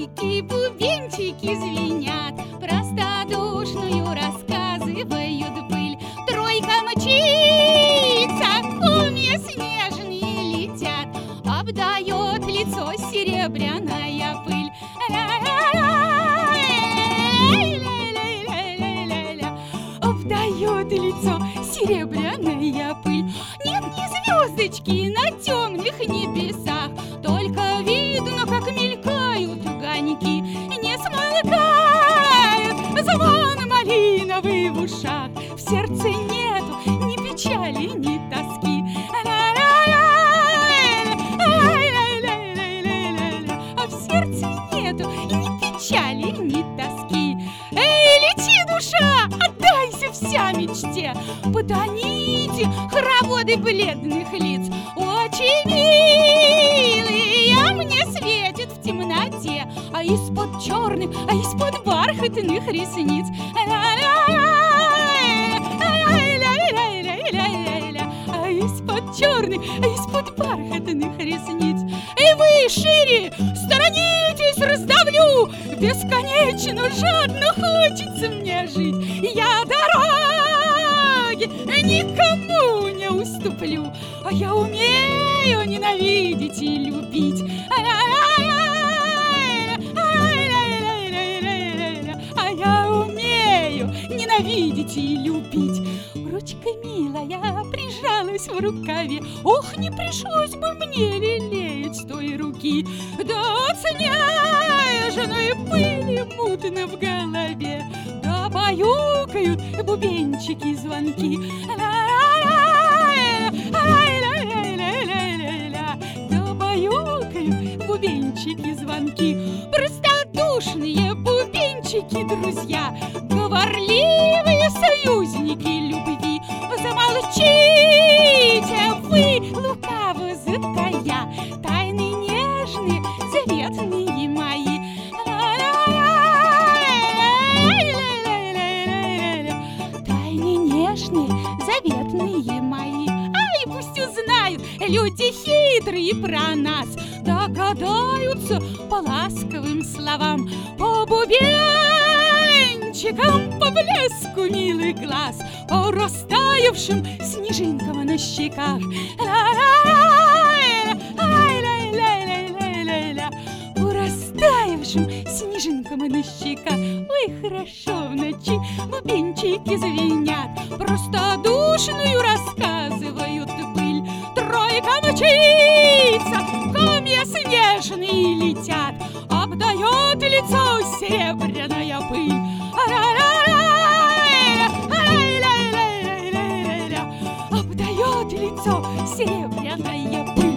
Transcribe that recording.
Бубенчики, бубенчики звенят, простодушную рассказывают быль. Тройка мчится, комья снежные летят, обдает лицо серебряная пыль. Обдает лицо серебряная пыль. Нет ни звездочки на темных небесах, только видно, как мелькают огоньки. Не смолкает звон малиновый в ушах, в сердце нету ни печали, ни тоски. А в сердце нету ни печали, ни тоски. Эй, лети, душа, отдайся вся мечте, потоните хороводы бледных лиц. Очи милые мне светят в темноте, а из-под черных, а из-под бархатных ресниц а из-под черных, а из-под бархатных ресниц. И вы шире сторонитесь, раздавлю, бесконечно жадно хочется мне жить. Я дороги никому не уступлю, а я умею ненавидеть и любить. А я умею ненавидеть и любить. Ручка милая прижалась в рукаве, ох, не пришлось бы мне лелеять с той руки. Да от снежной пыли мутно в голове, да баюкают бубенчики звонки. Да баюкают бубенчики звонки. Простодушные бубенчики, друзья, говорливые союзники любви. Замолчите вы, лукаво затая, тайны нежные, заветные мои. Тайны нежные, заветные мои. Ай, пусть узнают люди хитрые про нас, догадаются по ласковым словам, по бубенчикам, по блеску милых глаз, по растаявшим снежинкам на щеках. По растаявшим снежинкам на щеках. Ой, хорошо в ночи бубенчики звенят, простодушную рассказывают быль. Тройка мчится, комья снежные летят, обдает лицо серебряная пыль. Обдает лицо серебряная пыль.